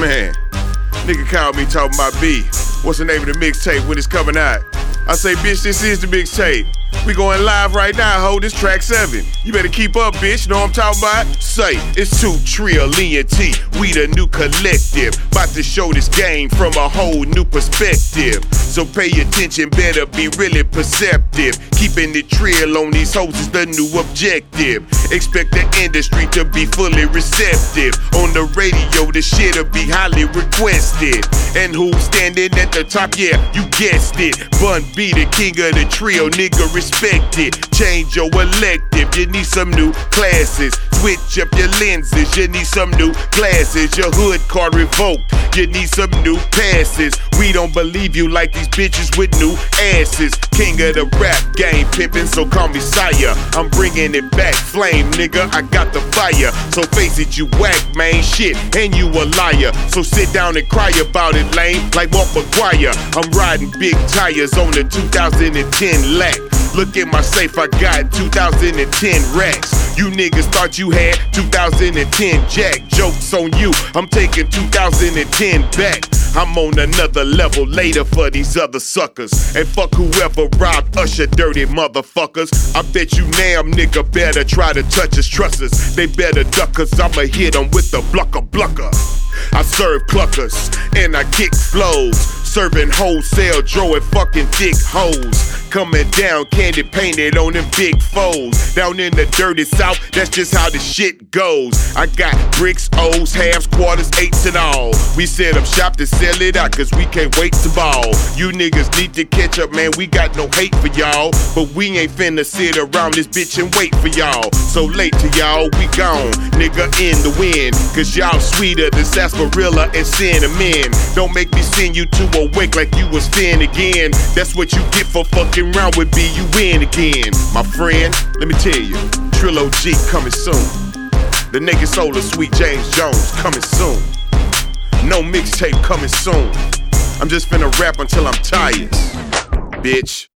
Man, nigga called me talking about B. What's the name of the mixtape when it's coming out? I say, bitch, this is the mixtape. We going live right now, ho, this track 7. You better keep up, bitch, know what I'm talking about? Say, it's 2 Trillion T, we the new collective. About to show this game from a whole new perspective. So pay attention, better be really perceptive. Keeping the trill on these hoes is the new objective. Expect the industry to be fully receptive. On the radio, the shit'll be highly requested. And who's standing at the top? Yeah, you guessed it. Bun B, the king of the trio, nigga, respect it. Change your elective, you need some new classes. Switch up your lenses, you need some new glasses. Your hood card revoked, you need some new passes. We don't believe you like these bitches with new asses. King of the rap game, pimpin', so call me sire. I'm bringing it back, flame, nigga, I got the fire. So face it, you whack, man, shit, and you a liar. So sit down and cry about it, lame, like Walt McGuire. I'm riding big tires on the 2010 lack. Look in my safe, I got 2010 racks. You niggas thought you had 2010 jack. Jokes on you, I'm taking 2010 back. I'm on another level later for these other suckers. And fuck whoever robbed Usher, dirty motherfuckers. I bet you now, nigga, better try to touch us, trust us. They better duck us, I'ma hit them with the blucker. I serve cluckers, and I kick flows. Serving wholesale, drawing fucking thick hoes. Coming down, candy painted on them big foes. Down in the dirty south, that's just how the shit goes. I got bricks, O's, halves, quarters, eights and all. We set up shop to sell it out, cause we can't wait to ball. You niggas need to catch up, man, we got no hate for y'all. But we ain't finna sit around this bitch and wait for y'all. So late to y'all, we gone, nigga in the wind. Cause y'all sweeter than sarsaparilla and cinnamon. Don't make me send you to a wake like you was fin again. That's what you get for fucking round with B, you win again. My friend, let me tell you, Trillo G coming soon. The Naked Soul of Sweet James Jones coming soon. No mixtape coming soon. I'm just finna rap until I'm tired, bitch.